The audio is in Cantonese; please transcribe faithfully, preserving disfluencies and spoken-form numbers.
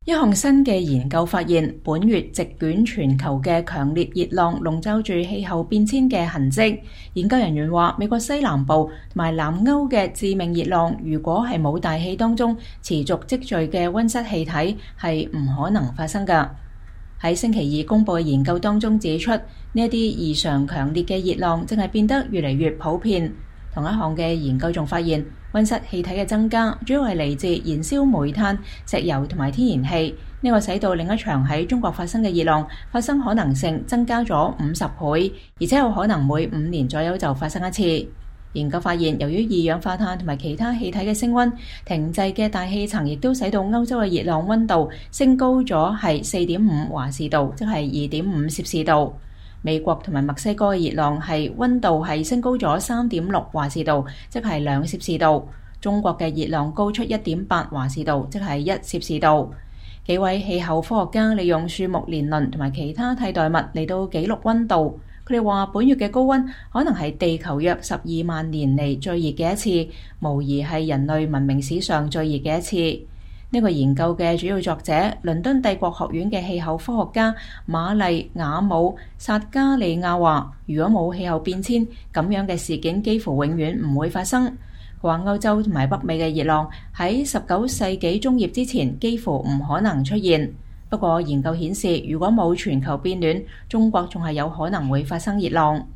一項新嘅研究發現，本月席捲全球嘅強烈熱浪籠罩住氣候變遷嘅痕跡。研究人員話，美國西南部同埋南歐嘅致命熱浪，如果係冇大氣當中持續積聚嘅溫室氣體，係唔可能發生㗎。喺星期二公佈嘅研究當中指出，呢一啲異常強烈嘅熱浪正係變得越嚟越普遍。同一項嘅研究仲發現，溫室氣體嘅增加主要係嚟自燃燒煤炭、石油同埋天然氣。呢個使到另一場喺中國發生嘅熱浪發生可能性增加咗五十倍，而且有可能每五年左右就發生一次。研究發現，由於二氧化碳同埋其他氣體嘅升溫，停滯嘅大氣層亦都使到歐洲嘅熱浪溫度升高咗係四點五華氏度，即係二點五攝氏度。美國同埋墨西哥嘅熱浪係溫度係升高咗三點六華氏度，即係兩攝氏度。中國嘅熱浪高出一點八華氏度，即係一攝氏度。幾位氣候科學家利用樹木年輪同埋其他替代物嚟到記錄溫度。佢哋話本月嘅高溫可能係地球約十二萬年嚟最熱嘅一次，無疑係人類文明史上最熱嘅一次。呢個研究嘅主要作者，倫敦帝國學院嘅氣候科學家瑪麗亞姆薩加利亞話，如果冇氣候變遷，咁樣嘅事件幾乎永遠唔會發生。佢話歐洲同埋北美嘅熱浪喺十九世紀中葉之前幾乎唔可能出現。不過研究顯示，如果冇全球變暖，中國仲係有可能會發生熱浪。